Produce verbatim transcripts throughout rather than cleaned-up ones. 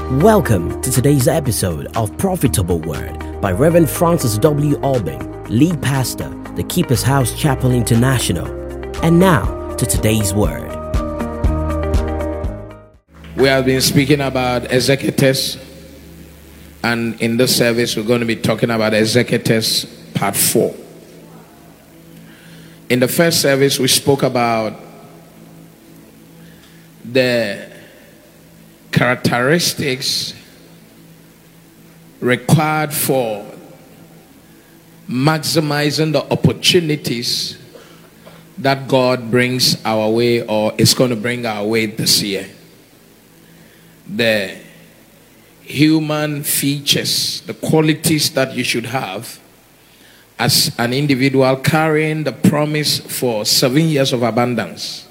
Welcome to today's episode of Profitable Word by Reverend Francis W. Albing, lead pastor, the Keeper's House Chapel International. And now to today's word. We have been speaking about executors, and in this service we're going to be talking about executors part four. In the first service we spoke about the characteristics required for maximizing the opportunities that God brings our way, or is going to bring our way this year. The human features, the qualities that you should have as an individual carrying the promise for seven years of abundance.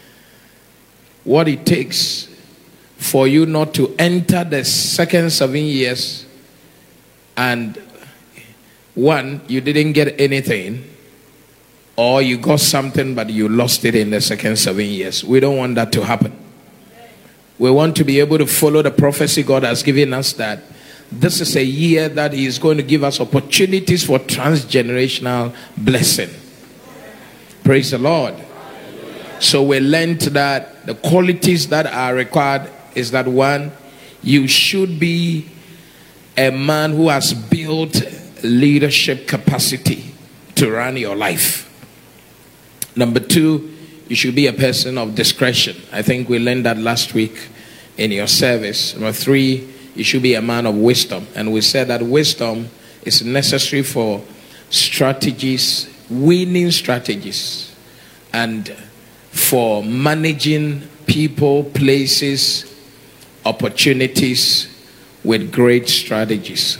What it takes for you not to enter the second seven years and one, you didn't get anything, or you got something but you lost it in the second seven years. We don't want that to happen. We want to be able to follow the prophecy God has given us, that this is a year that He is going to give us opportunities for transgenerational blessing. Praise the Lord. So we learned that the qualities that are required is that, one, you should be a man who has built leadership capacity to run your life. Number two, you should be a person of discretion. I think we learned that last week in your service. Number three, you should be a man of wisdom. And we said that wisdom is necessary for strategies, winning strategies, and for managing people, places, opportunities with great strategies.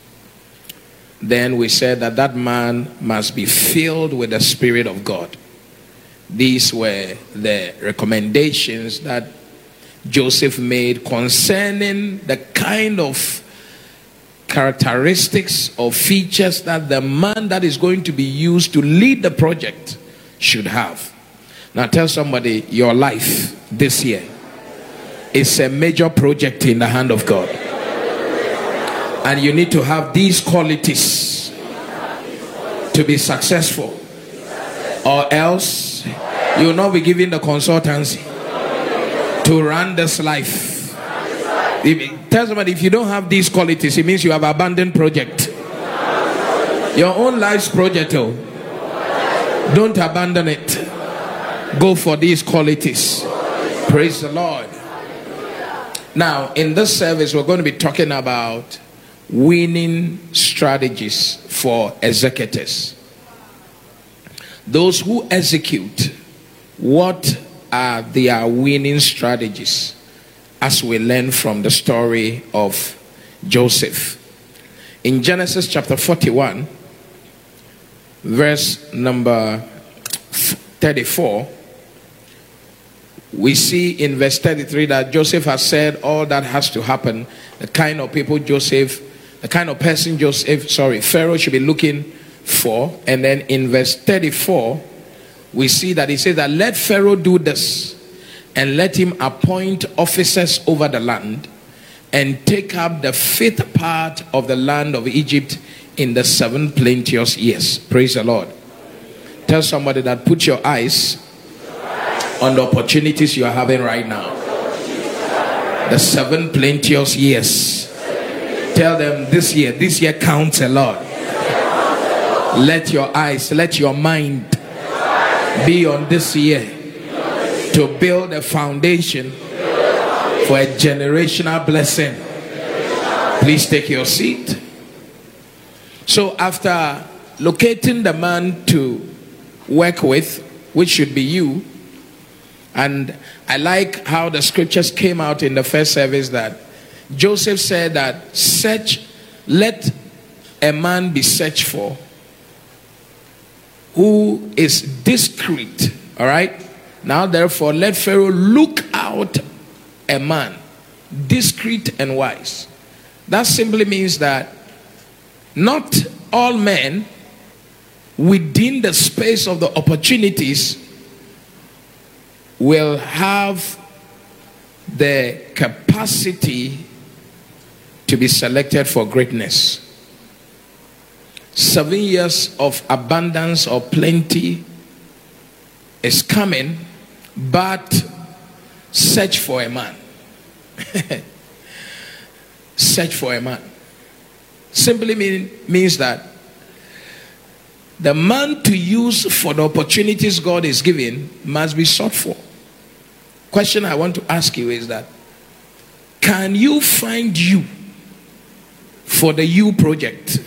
Then we said that that man must be filled with the Spirit of God. These were the recommendations that Joseph made concerning the kind of characteristics or features that the man that is going to be used to lead the project should have. Now tell somebody, your life this year is a major project in the hand of God. And you need to have these qualities to be successful, or else you will not be given the consultancy to run this life. If, tell somebody, if you don't have these qualities, it means you have abandoned project. Your own life's project, oh, don't abandon it. Go for these qualities. Praise the Lord. Now, in this service, we're going to be talking about winning strategies for executors. Those who execute, what are their winning strategies? As we learn from the story of Joseph. In Genesis chapter forty-one, verse number thirty-four, we see in verse thirty-three that Joseph has said all that has to happen. The kind of people Joseph, the kind of person Joseph, sorry, Pharaoh should be looking for. And then in verse thirty-four, we see that he says that let Pharaoh do this, and let him appoint officers over the land, and take up the fifth part of the land of Egypt in the seven plenteous years. Praise the Lord. Tell somebody that, put your eyes on the opportunities you are having right now. The seven plenteous years. Tell them, this year, this year counts a lot. Let your eyes, let your mind be on this year to build a foundation for a generational blessing. Please take your seat. So after locating the man to work with, which should be you, and I like how the scriptures came out in the first service, that Joseph said that search, let a man be searched for who is discreet. All right. Now therefore let Pharaoh look out a man discreet and wise. That simply means that not all men within the space of the opportunities will have the capacity to be selected for greatness. Seven years of abundance or plenty is coming, but search for a man. Search for a man. Simply mean, means that the man to use for the opportunities God is giving must be sought for. Question I want to ask you is that, can you find you for the you project?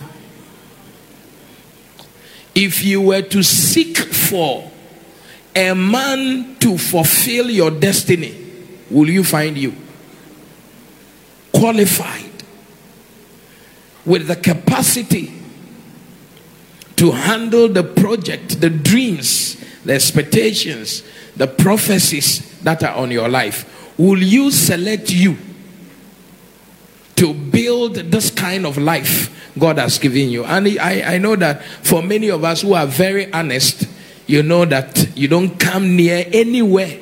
If you were to seek for a man to fulfill your destiny, will you find you? Qualified, with the capacity to handle the project, the dreams, the expectations, the prophecies that are on your life. Will you select you to build this kind of life God has given you? And I, I know that for many of us who are very honest, you know that you don't come near anywhere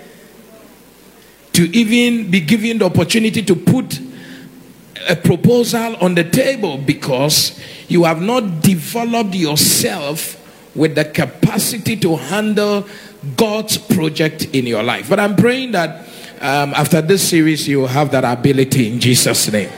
to even be given the opportunity to put a proposal on the table, because you have not developed yourself with the capacity to handle God's project in your life. But I'm praying that um, after this series you will have that ability in Jesus' name.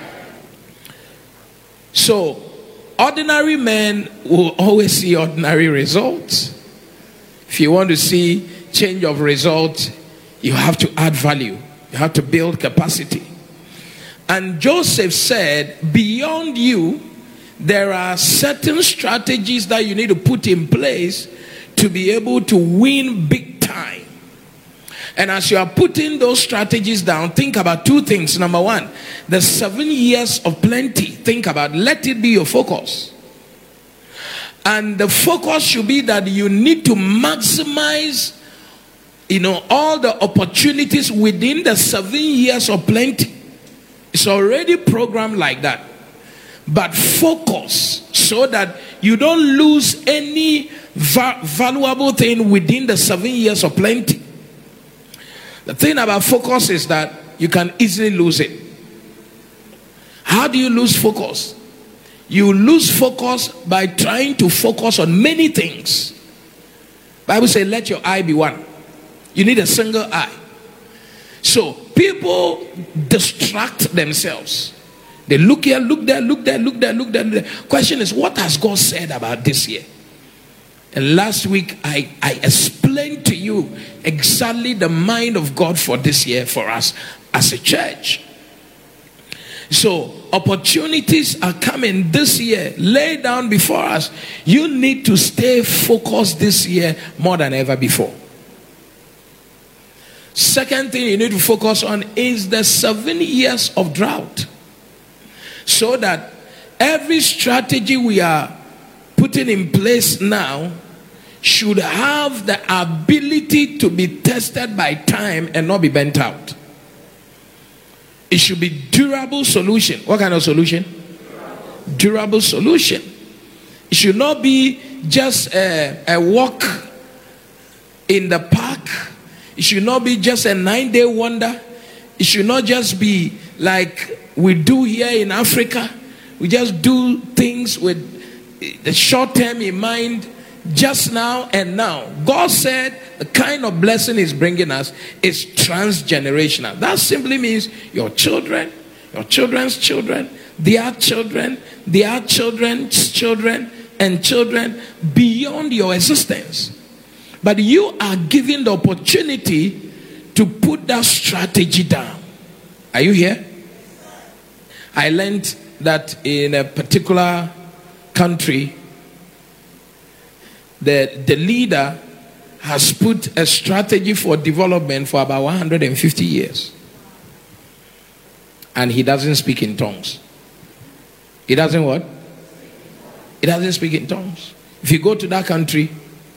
So ordinary men will always see ordinary results. If you want to see change of results, you have to add value. You have to build capacity. And Joseph said, beyond you, there are certain strategies that you need to put in place to be able to win big time. And as you are putting those strategies down, think about two things. Number one, the seven years of plenty. Think about, let it be your focus. And the focus should be that you need to maximize, you know, all the opportunities within the seven years of plenty. It's already programmed like that. But focus so that you don't lose any va- valuable thing within the seven years of plenty. The thing about focus is that you can easily lose it. How do you lose focus? You lose focus by trying to focus on many things. Bible says, let your eye be one. You need a single eye. So people distract themselves. They look here, look there, look there, look there, look there. Look there. Question is, what has God said about this year? And last week I, I explained to you exactly the mind of God for this year for us as a church. So opportunities are coming this year, lay down before us. You need to stay focused this year more than ever before. Second thing you need to focus on is the seven years of drought. So that every strategy we are putting in place now should have the ability to be tested by time and not be bent out. It should be durable solution. What kind of solution? Durable, durable solution. It should not be just a, a walk in the park. It should not be just a nine-day wonder. It should not just be like we do here in Africa. We just do things with the short term in mind, just now and now. God said the kind of blessing He's bringing us is transgenerational. That simply means your children, your children's children, their children, their children's children, and children beyond your existence. But you are given the opportunity to put that strategy down. Are you here? I learned that in a particular country, the, the leader has put a strategy for development for about one hundred fifty years. And he doesn't speak in tongues. He doesn't what? He doesn't speak in tongues. If you go to that country,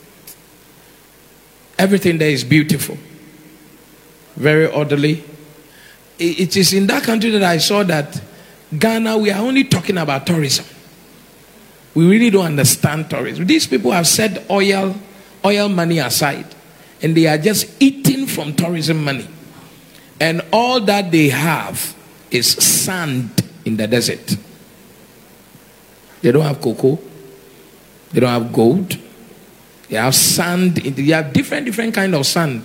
everything there is beautiful. Very orderly. It is in that country that I saw that Ghana, we are only talking about tourism. We really don't understand tourism. These people have set oil, oil money aside, and they are just eating from tourism money. And all that they have is sand. in the desert. They don't have cocoa. They don't have gold. They have sand. They have different, different kind of sand.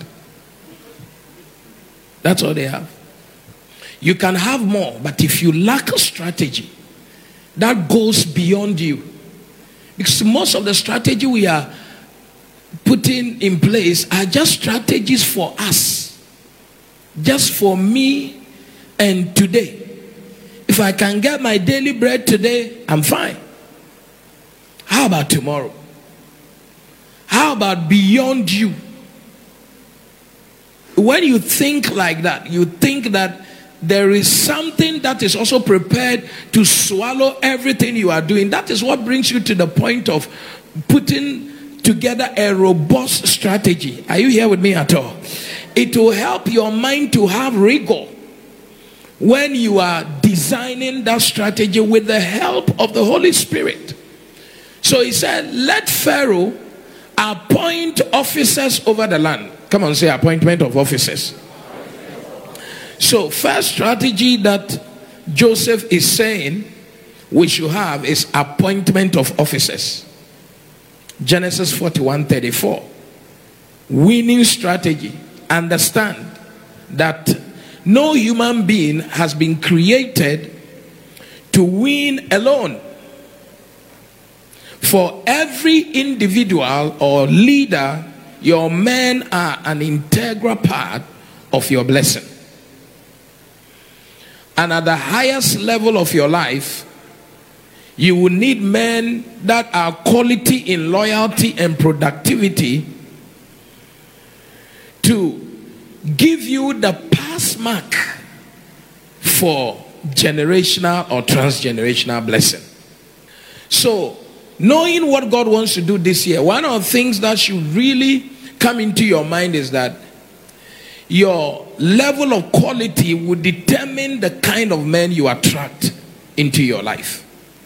That's all they have. You can have more, but if you lack a strategy, that goes beyond you. Because most of the strategy we are putting in place are just strategies for us. Just for me and today. If I can get my daily bread today, I'm fine. How about tomorrow? How about beyond you? When you think like that, you think that there is something that is also prepared to swallow everything you are doing. That is what brings you to the point of putting together a robust strategy. Are you here with me at all? It will help your mind to have rigor when you are designing that strategy with the help of the Holy Spirit. So he said, let Pharaoh appoint officers over the land. Come on, say appointment of officers. So first strategy that Joseph is saying we should have is appointment of officers. Genesis forty-one thirty-four. Winning strategy. Understand that no human being has been created to win alone. For every individual or leader, your men are an integral part of your blessing. And at the highest level of your life, you will need men that are quality in loyalty and productivity to give you the pass mark for generational or transgenerational blessing. So, knowing what God wants to do this year, one of the things that should really come into your mind is that your level of quality will determine the kind of men you attract into your life.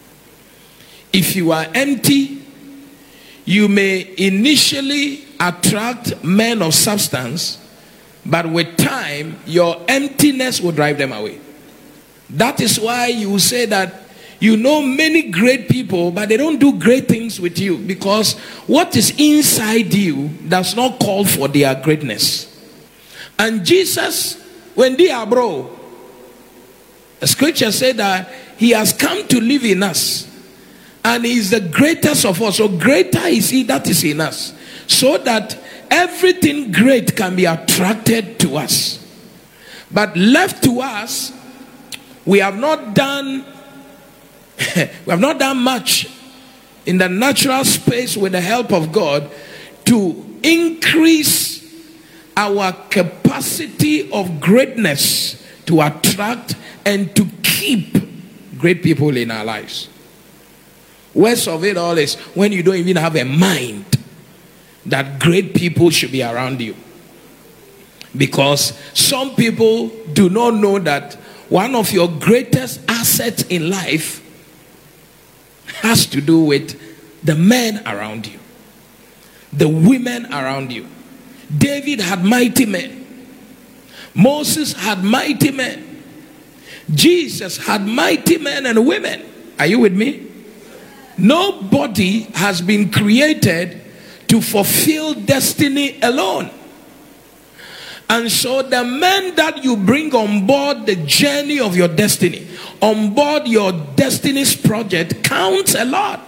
If you are empty, you may initially attract men of substance, but with time, your emptiness will drive them away. That is why you say that you know many great people, but they don't do great things with you, because what is inside you does not call for their greatness. And Jesus, when they are bro, the scripture said that he has come to live in us, and he is the greatest of us. So greater is he that is in us, so that everything great can be attracted to us. But left to us, we have not done we have not done much in the natural space with the help of God to increase our capacity of greatness to attract and to keep great people in our lives. Worst of it all is when you don't even have a mind that great people should be around you. Because some people do not know that one of your greatest assets in life has to do with the men around you, the women around you. David had mighty men. Moses had mighty men. Jesus had mighty men and women. Are you with me? Nobody has been created to fulfill destiny alone. And so the men that you bring on board the journey of your destiny, on board your destiny's project, counts a lot.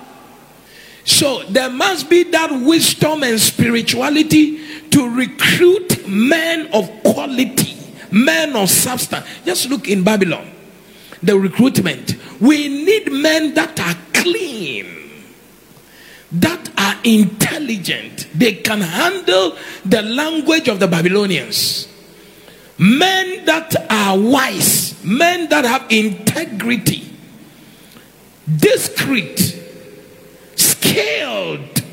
So there must be that wisdom and spirituality to recruit men of quality, men of substance. Just look in Babylon, the recruitment. We need men that are clean, that are intelligent. They can handle the language of the Babylonians. Men that are wise, men that have integrity, discreet, skilled.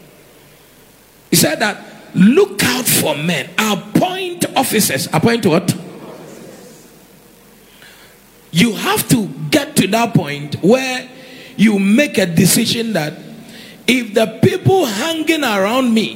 He said that look out for men, appoint officers. Appoint what? You have to get to that point where you make a decision that if the people hanging around me,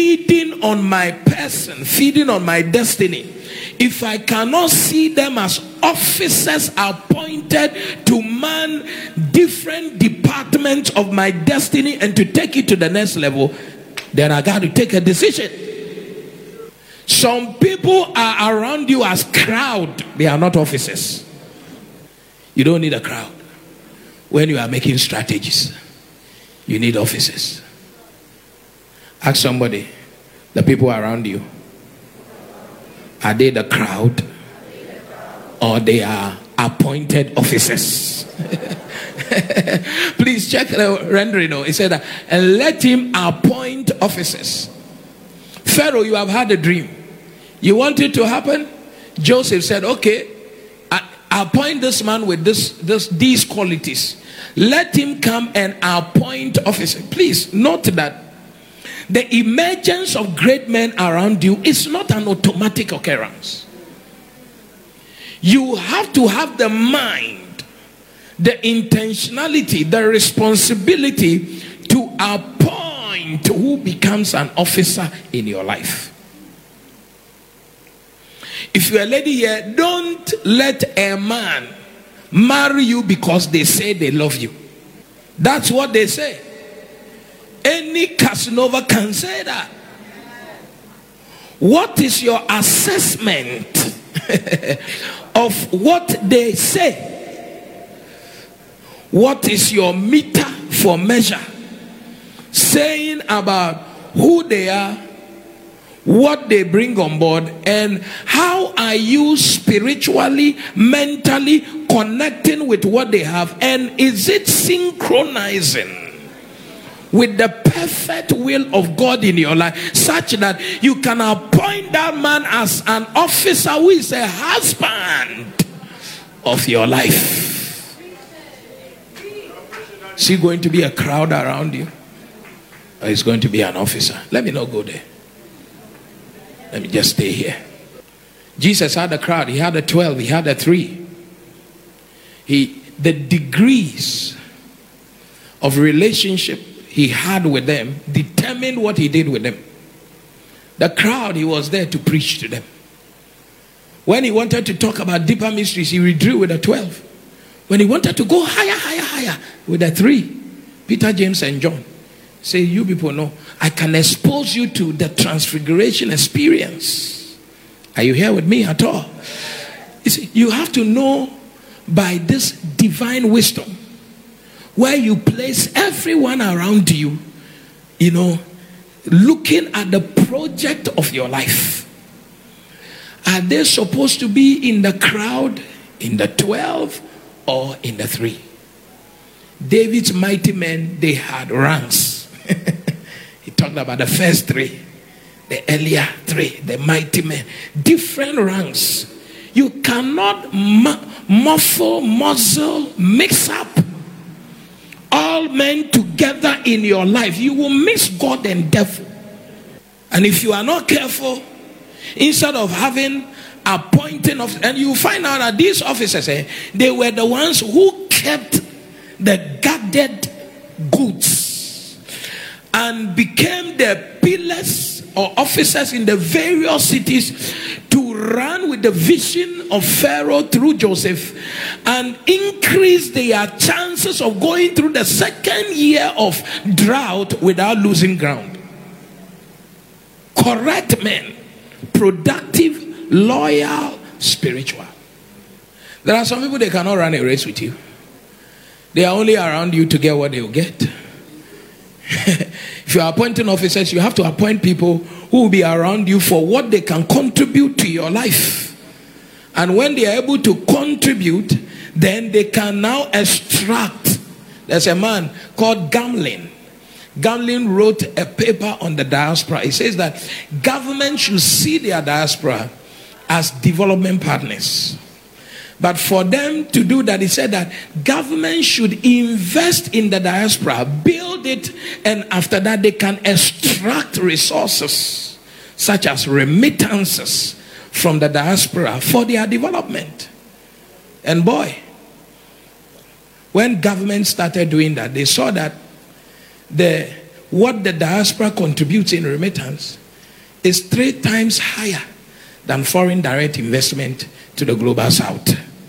feeding on my person, feeding on my destiny, if I cannot see them as officers appointed to man different departments of my destiny and to take it to the next level, then I got to take a decision. Some people are around you as crowd. They are not officers. You don't need a crowd. When you are making strategies, you need officers. Ask somebody, the people around you, are they the crowd or they are appointed officers? Please check the rendering. It said that, and let him appoint officers. Pharaoh, you have had a dream. You want it to happen? Joseph said, okay, I, appoint this man with this, this, these qualities. Let him come and appoint officers. Please note that the emergence of great men around you is not an automatic occurrence. You have to have the mind, the intentionality, the responsibility to appoint who becomes an officer in your life. If you're a lady here, don't let a man marry you because they say they love you. That's what they say. Any Casanova can say that. What is your assessment of what they say? What is your meter for measure? Saying about who they are, what they bring on board, and how are you spiritually, mentally connecting with what they have, and is it synchronizing with the perfect will of God in your life, such that you can appoint that man as an officer who is a husband of your life? Is he going to be a crowd around you, or is going to be an officer? Let me not go there. Let me just stay here. Jesus had a crowd. He had a twelve. He had a three. He, the degrees of relationship he had with them determined what he did with them. The crowd, he was there to preach to them. When he wanted to talk about deeper mysteries, he withdrew with the twelve. When he wanted to go higher, higher, higher with the three, Peter, James, and John, say, you people know, I can expose you to the transfiguration experience. Are you here with me at all? You see, you have to know by this divine wisdom where you place everyone around you, you know, looking at the project of your life. Are they supposed to be in the crowd, in the twelve, or in the three? David's mighty men, they had ranks. He talked about the first three, the earlier three, the mighty men, different ranks. You cannot mu- muffle, muzzle, mix up all men together in your life. You will mix God and devil. And if you are not careful, instead of having appointing of, and you find out that these officers, eh, they were the ones who kept the guarded goods and became the pillars or officers in the various cities to run with the vision of Pharaoh through Joseph and increase their chances of going through the second year of drought without losing ground. Correct men, productive, loyal, spiritual. There are some people, they cannot run a race with you. They are only around you to get what they will get. If you are appointing officers, you have to appoint people who will be around you for what they can contribute to your life. And when they are able to contribute, then they can now extract. There's a man called Gamlin. Gamlin wrote a paper on the diaspora. He says that government should see their diaspora as development partners. But for them to do that, he said that government should invest in the diaspora, build it, and after that they can extract resources such as remittances from the diaspora for their development. And boy, when government started doing that, they saw that the what the diaspora contributes in remittance is three times higher than foreign direct investment to the global south.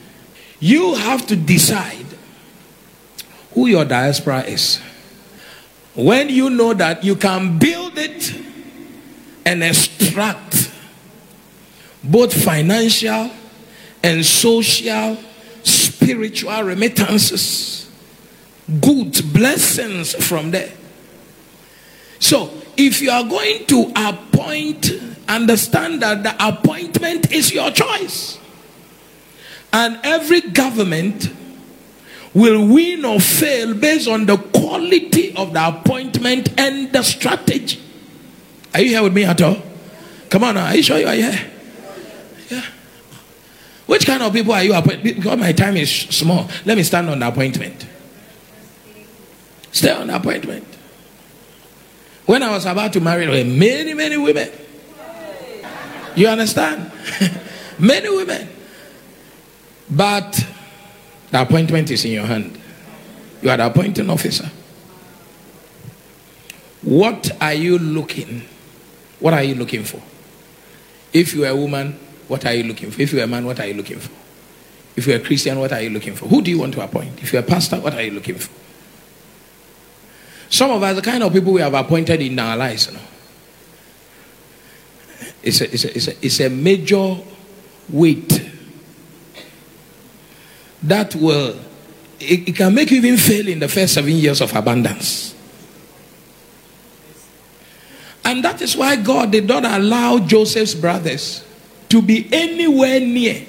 You have to decide who your diaspora is. When you know that you can build it and extract both financial and social, spiritual remittances, good blessings from there. So, if you are going to appoint, understand that the appointment is your choice. And every government will win or fail based on the quality of the appointment and the strategy. Are you here with me at all? Come on now, are you sure you are here? Yeah. Which kind of people are you appointed? Because my time is small. Let me stand on the appointment. Stay on the appointment. When I was about to marry, there were many, many women. You understand? Many women. But the appointment is in your hand. You are the appointing officer. What are you looking? What are you looking for? If you are a woman, what are you looking for? If you are a man, what are you looking for? If you are a Christian, what are you looking for? Who do you want to appoint? If you are a pastor, what are you looking for? Some of us, the kind of people we have appointed in our lives, you know, it's a, it's a, it's a, it's a major weight that will, it, it can make you even fail in the first seven years of abundance. And that is why God did not allow Joseph's brothers to be anywhere near,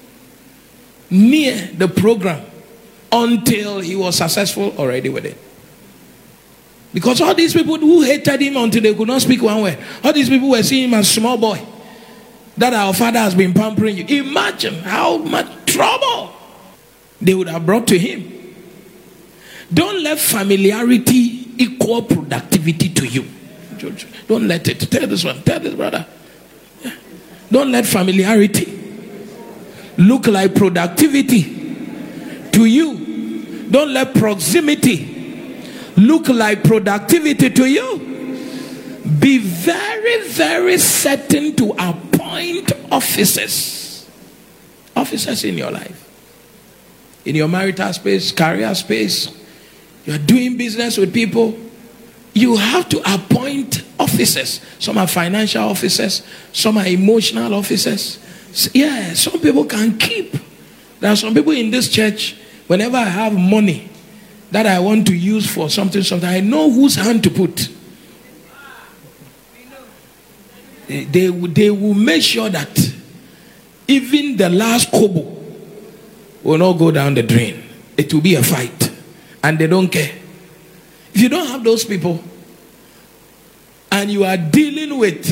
near the program until he was successful already with it. Because all these people who hated him until they could not speak one word, all these people were seeing him as a small boy, that our father has been pampering you. Imagine how much trouble they would have brought to him. Don't let familiarity equal productivity to you. Don't let it. Tell this one. Tell this brother. Don't let familiarity look like productivity to you. Don't let proximity look like productivity to you. Be very, very certain to appoint officers. Officers in your life. In your marital space, career space, you are doing business with people. You have to appoint officers. Some are financial officers. Some are emotional officers. Yeah, some people can keep. There are some people in this church, whenever I have money that I want to use for something, something, I know whose hand to put. They, they, they will make sure that even the last kobo will not go down the drain. It will be a fight. And they don't care. If you don't have those people, and you are dealing with,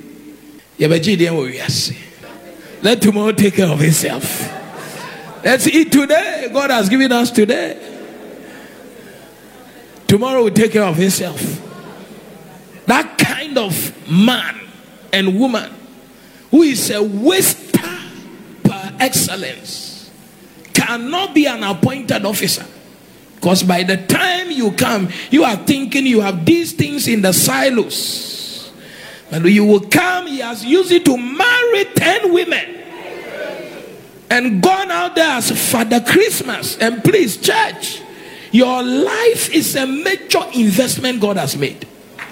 let tomorrow take care of itself. Let's eat today. God has given us today. Tomorrow will take care of himself. That kind of man and woman who is a waster per excellence cannot be an appointed officer. Because by the time you come, you are thinking you have these things in the silos. And you will come, he has used it to marry ten women. And gone out there as Father Christmas. And please, church, your life is a major investment God has made.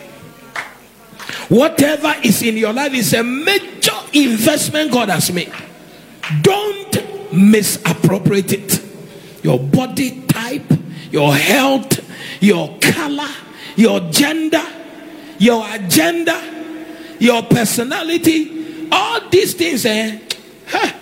Whatever is in your life is a major investment God has made. Don't misappropriate it. Your body type, your health, your color, your gender, your agenda, your personality, all these things, eh? Huh.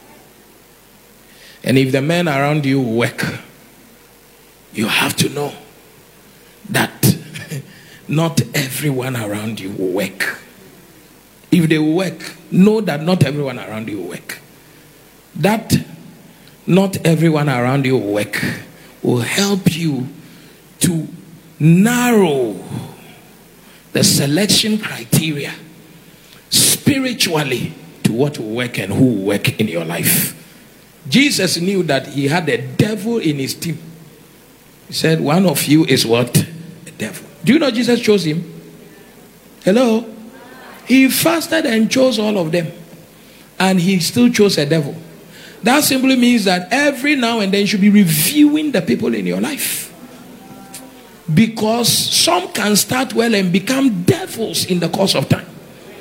And if the men around you work, you have to know that not everyone around you will work. If they will work, know that not everyone around you will work. That not everyone around you will work will help you to narrow the selection criteria spiritually to what will work and who will work in your life. Jesus knew that he had a devil in his team. He said, one of you is what? A devil. Do you know Jesus chose him? Hello? He fasted and chose all of them. And he still chose a devil. That simply means that every now and then you should be reviewing the people in your life. Because some can start well and become devils in the course of time.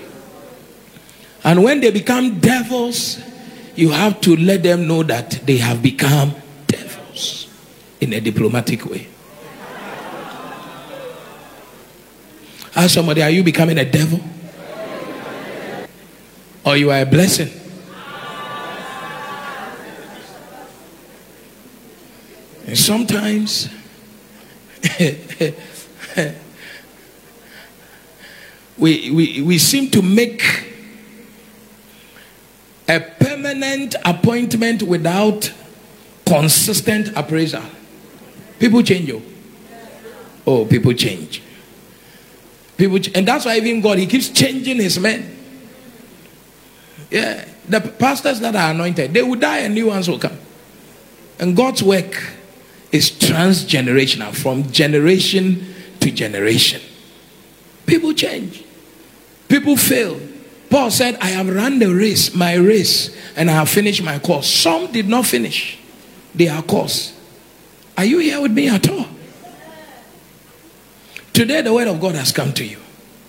And when they become devils, you have to let them know that they have become devils in a diplomatic way. Ask somebody, are you becoming a devil? Or you are a blessing? And sometimes we, we, we seem to make a permanent appointment without consistent appraisal. People change. Oh, oh people change. People ch- and that's why even God, he keeps changing his men. Yeah, the pastors that are anointed, they will die and new ones will come. And God's work is transgenerational, from generation to generation. People change. People fail. Paul said, I have run the race, my race, and I have finished my course. Some did not finish their course. Are you here with me at all? Today the word of God has come to you.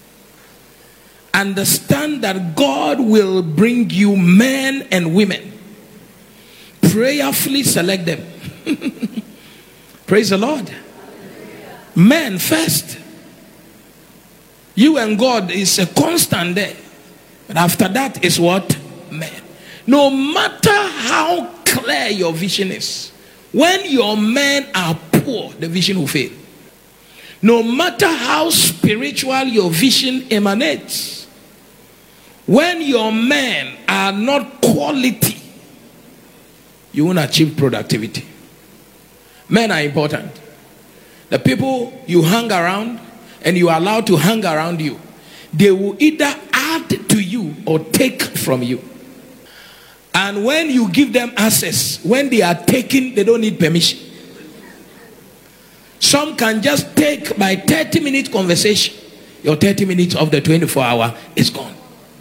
Understand that God will bring you men and women. Prayerfully select them. Praise the Lord. Men first. You and God is a constant there. But after that is what? Men. No matter how clear your vision is, when your men are poor, the vision will fail. No matter how spiritual your vision emanates, when your men are not quality, you won't achieve productivity. Men are important. The people you hang around and you are allowed to hang around you, they will either add to you or take from you. And when you give them access, when they are taking, they don't need permission. Some can just take by thirty minute conversation. Your thirty minutes of the twenty-four hour is gone.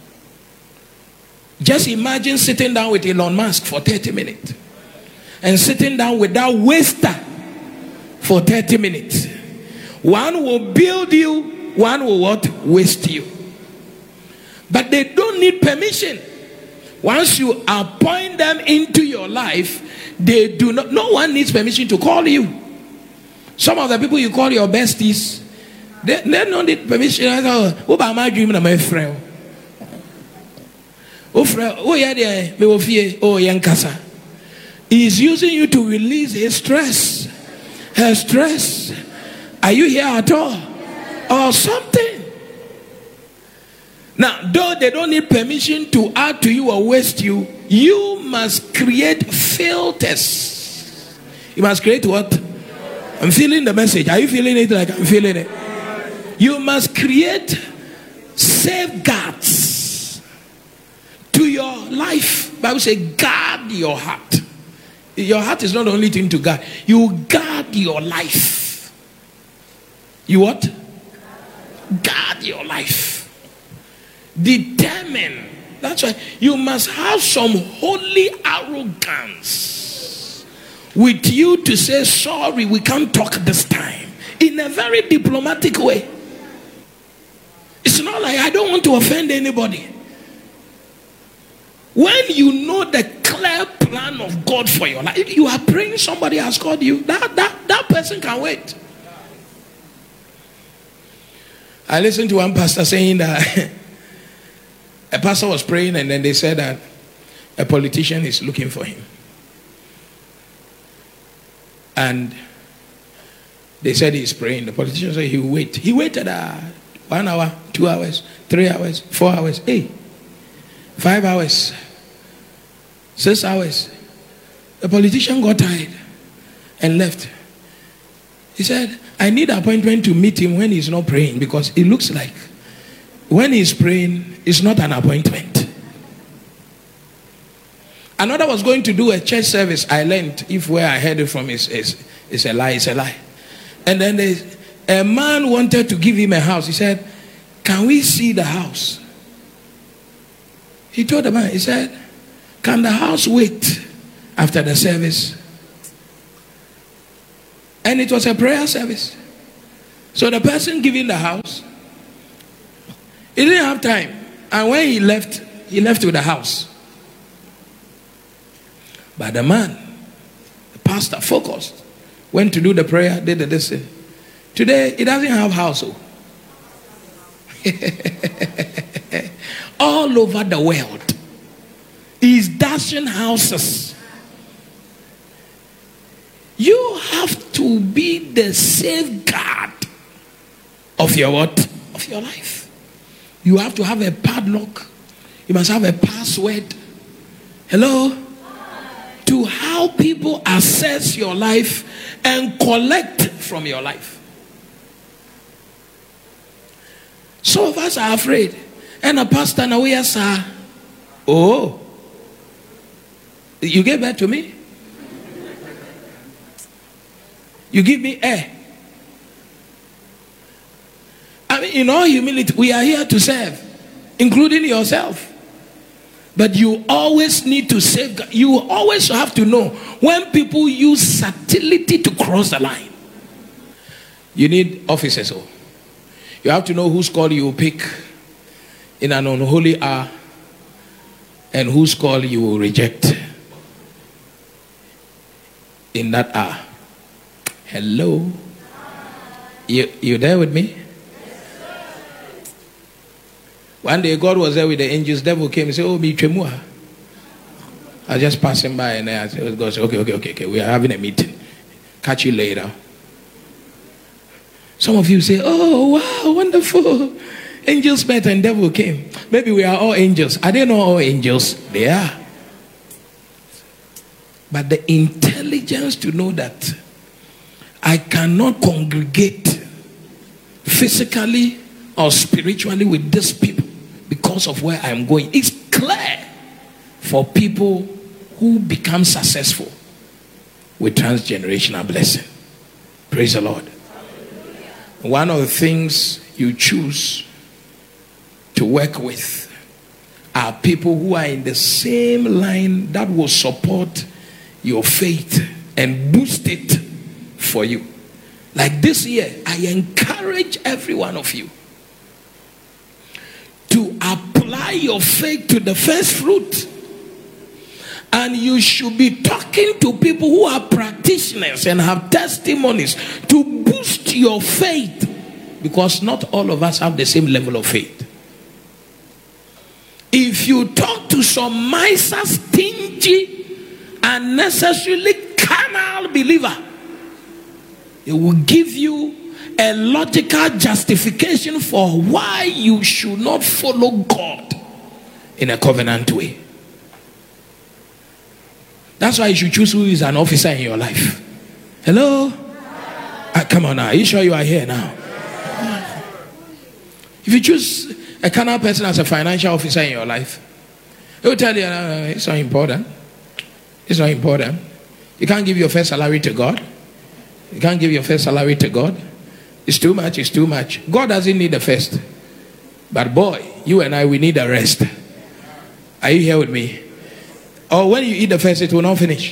Just imagine sitting down with Elon Musk for thirty minutes. And sitting down with that waster for thirty minutes. One will build you, one will what? Waste you. But they don't need permission. Once you appoint them into your life, they do not, no one needs permission to call you. Some of the people you call your besties, they, they don't need permission. Oh, about my dream, my friend. Oh, friend, oh, yeah, yeah, oh, young casa. He's using you to release his stress, her stress. Are you here at all? Or something? Now, though they don't need permission to add to you or waste you, you must create filters. You must create what? I'm feeling the message. Are you feeling it like I'm feeling it? You must create safeguards to your life. Bible says, guard your heart. Your heart is not the only thing to guard. You guard your life. You what? Guard your life. Determine. That's why you must have some holy arrogance with you to say, sorry, we can't talk this time, in a very diplomatic way. It's not like I don't want to offend anybody. When you know the clear plan of God for your life, you are praying, somebody has called you, that, that, that person can wait. I listened to one pastor saying that a pastor was praying and then they said that a politician is looking for him. And they said he's praying. The politician said he will wait. He waited uh, one hour, two hours, three hours, four hours, hey, five hours, six hours. The politician got tired and left. He said, I need an appointment to meet him when he's not praying, because it looks like when he's praying, it's not an appointment. Another was going to do a church service. I learned, if where I heard it from is, is, is a lie, it's a lie. And then they, a man wanted to give him a house. He said, can we see the house? He told the man, he said, can the house wait after the service. And it was a prayer service. So the person giving the house, he didn't have time. And when he left, he left with the house. But the man, the pastor, focused, went to do the prayer, did the listen. Today, he doesn't have house. All over the world, he's dashing houses. You have to be the safeguard of your what? Of your life. You have to have a padlock. You must have a password. Hello? To how people access your life and collect from your life. Some of us are afraid. And a pastor now, yes, sir. Oh. You gave that to me? You give me air. I mean, in all humility, we are here to serve, including yourself. But you always need to save. You always have to know when people use subtlety to cross the line. You need officers. Oh. You have to know whose call you will pick in an unholy hour and whose call you will reject in that hour. Hello? You, you there with me? One day God was there with the angels. Devil came and said, oh, me tremua. I was just passing by and I said, God said, okay, okay, okay, okay. We are having a meeting. Catch you later. Some of you say, oh, wow, wonderful. Angels met and devil came. Maybe we are all angels. Are they not all angels? They are. But the intelligence to know that I cannot congregate physically or spiritually with these people because of where I'm going. It's clear for people who become successful with transgenerational blessing. Praise the Lord. One of the things you choose to work with are people who are in the same line that will support your faith and boost it for you. Like this year, I encourage every one of you to apply your faith to the first fruit. And you should be talking to people who are practitioners and have testimonies to boost your faith. Because not all of us have the same level of faith. If you talk to some miser, stingy, and necessarily carnal believer, it will give you a logical justification for why you should not follow God in a covenant way. That's why you should choose who is an officer in your life. Hello? Ah, come on now. Are you sure you are here now? If you choose a carnal person as a financial officer in your life, he will tell you, no, no, it's not important. It's not important. You can't give your first salary to God. You can't give your first salary to God. It's too much. It's too much. God doesn't need the first. But boy, you and I, we need the rest. Are you here with me? Or when you eat the first, it will not finish.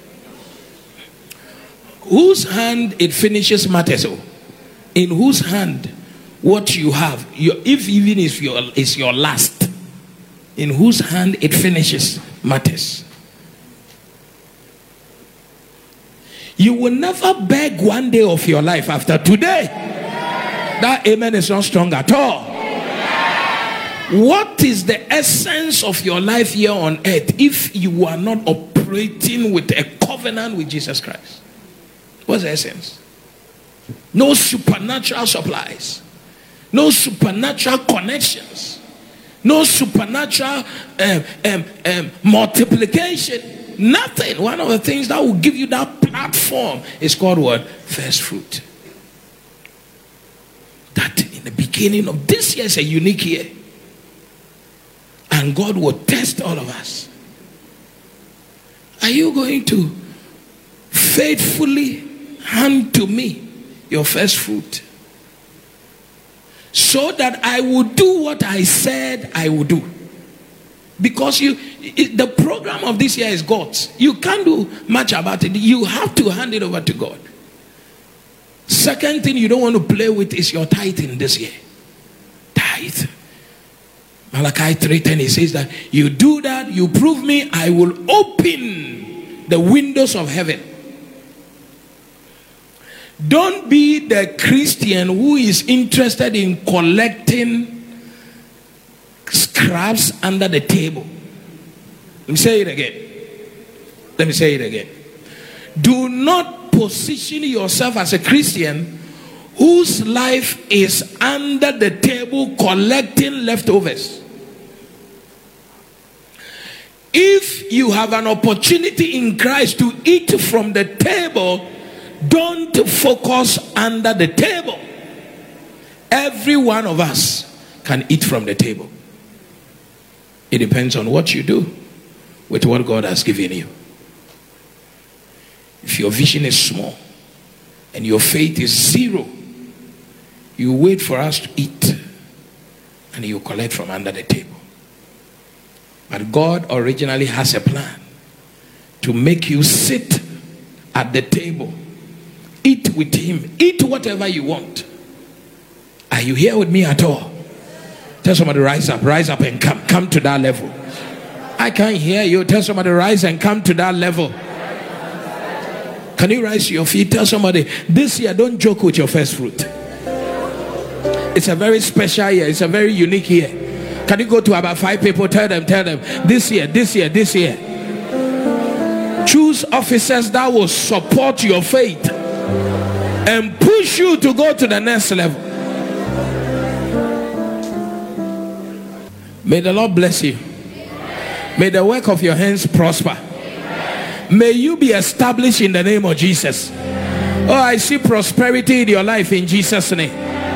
Whose hand it finishes matters. In whose hand what you have, your, if even if your is your last, in whose hand it finishes matters. You will never beg one day of your life after today. That amen is not strong at all. What is the essence of your life here on earth if you are not operating with a covenant with Jesus Christ? What's the essence? No supernatural supplies. No supernatural connections. No supernatural um, um, um, multiplication. Nothing. One of the things that will give you that platform is called what? First fruit. That in the beginning of this year is a unique year. And God will test all of us. Are you going to faithfully hand to me your first fruit, so that I will do what I said I will do? Because you, it, the program of this year is God's. You can't do much about it. You have to hand it over to God. Second thing you don't want to play with is your tithing this year. Tithe. Malachi three ten, he says that you do that, you prove me, I will open the windows of heaven. Don't be the Christian who is interested in collecting scraps under the table. Let me say it again. Let me say it again. Do not position yourself as a Christian whose life is under the table collecting leftovers. If you have an opportunity in Christ to eat from the table, don't focus under the table. Every one of us can eat from the table. It depends on what you do with what God has given you. If your vision is small and your faith is zero, you wait for us to eat and you collect from under the table. But God originally has a plan to make you sit at the table, eat with him, eat whatever you want. Are you here with me at all? Tell somebody, rise up, rise up and come, come to that level. I can't hear you. Tell somebody, rise and come to that level. Can you rise to your feet? Tell somebody, this year don't joke with your first fruit. It's a very special year. It's a very unique year. Can you go to about five people? Tell them, tell them, this year, this year, this year. Choose officers that will support your faith and push you to go to the next level. May the Lord bless you. May the work of your hands prosper. May you be established in the name of Jesus. Oh, I see prosperity in your life in Jesus' name.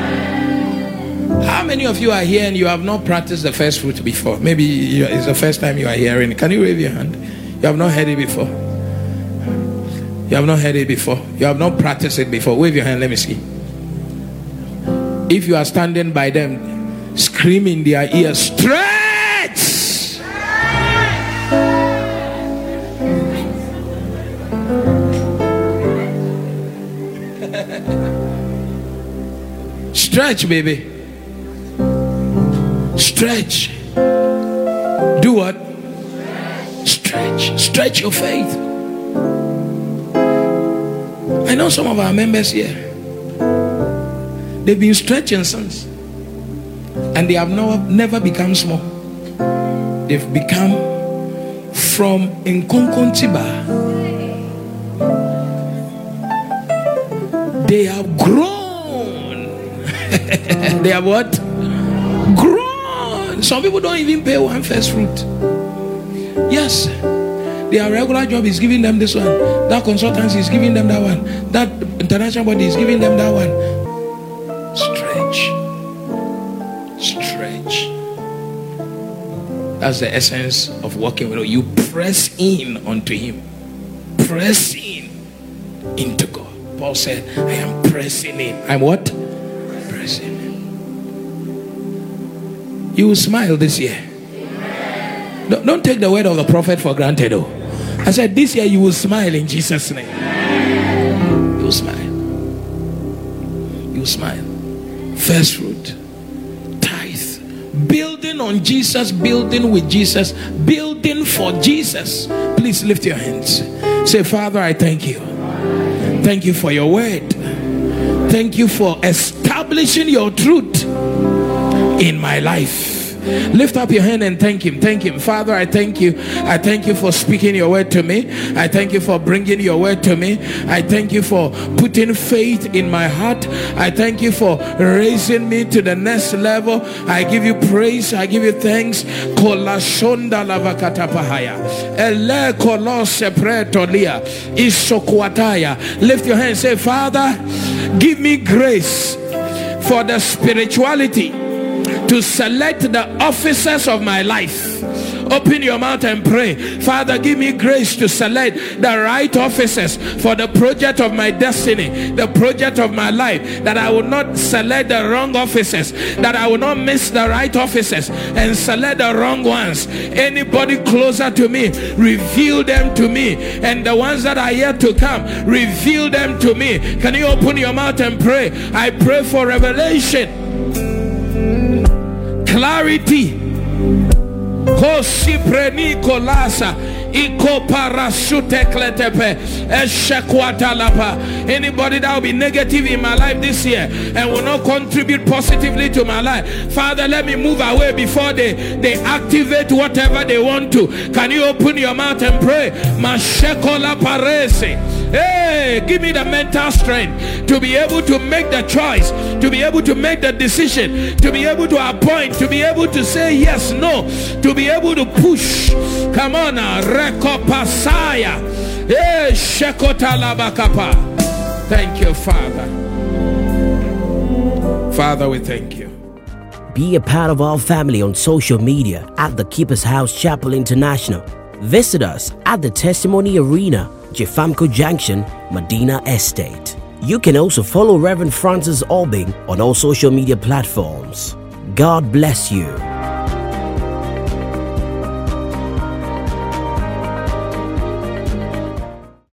How many of you are here and you have not practiced the first fruit before? Maybe it's the first time you are hearing it. Can you wave your hand? You have not heard it before. You have not heard it before. You have not practiced it before. Wave your hand, let me see. If you are standing by them, scream in their ears, stretch! Stretch, baby. Stretch. Do what? Stretch. Stretch your faith. I know some of our members here, they've been stretching since, and they have no, never become small. They've become from Nkonkontiba. They have grown. They have what? Grown. Some people don't even pay one first fruit. Yes, their regular job is giving them this one. That consultancy is giving them that one. That international body is giving them that one. Stretch. Stretch. That's the essence of working with you. You press in onto him. Press in into God. Paul said, I am pressing in. I'm what? Pressing in. You will smile this year. Don't, don't take the word of the prophet for granted, though. I said, this year you will smile in Jesus' name. You will smile. You will smile. First fruit. Tithe. Building on Jesus. Building with Jesus. Building for Jesus. Please lift your hands. Say, Father, I thank you. Thank you for your word. Thank you for establishing your truth in my life. Lift up your hand and thank him. Thank him. Father, I thank you. I thank you for speaking your word to me. I thank you for bringing your word to me. I thank you for putting faith in my heart. I thank you for raising me to the next level. I give you praise. I give you thanks. Lift your hand and say, Father, give me grace for the spirituality to select the officers of my life Open your mouth and pray. Father, give me grace to select the right officers for the project of my destiny, the project of my life, that I will not select the wrong officers, that I will not miss the right officers and select the wrong ones. Anybody closer to me, reveal them to me, and the ones that are yet to come, reveal them to me. Can you open your mouth and pray? I pray for revelation, clarity. Kosipreni kolasa iko parasute kletepe eshekwata. Anybody that will be negative in my life this year and will not contribute positively to my life, Father, let me move away before they they activate whatever they want to. Can you open your mouth and pray? Mashekola parese. Hey, give me the mental strength to be able to make the choice, to be able to make the decision, to be able to appoint, to be able to say yes, no, to be able to push. Come on now, Rekopasaya. Hey, Shekotalabakapa. Thank you, Father. Father, we thank you. Be a part of our family on social media at the Keeper's House Chapel International. Visit us at the Testimony Arena, Jefamco Junction, Medina Estate. You can also follow Reverend Francis Albing on all social media platforms. God bless you.